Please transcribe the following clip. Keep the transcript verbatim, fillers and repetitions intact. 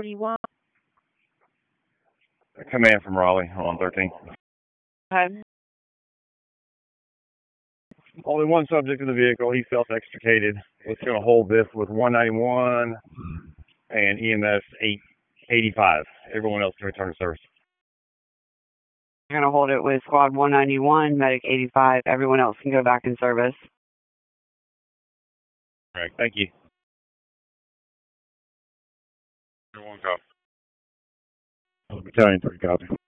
do you want? A command from Raleigh on thirteen. Okay. Only one subject in the vehicle. He self-extricated. It's going to hold this with one ninety-one and E M S eight eighty-five. Everyone else can return to service. You're going to hold it with squad one ninety-one, medic eighty-five. Everyone else can go back in service. Correct. Thank you. One copy. Battalion three copy.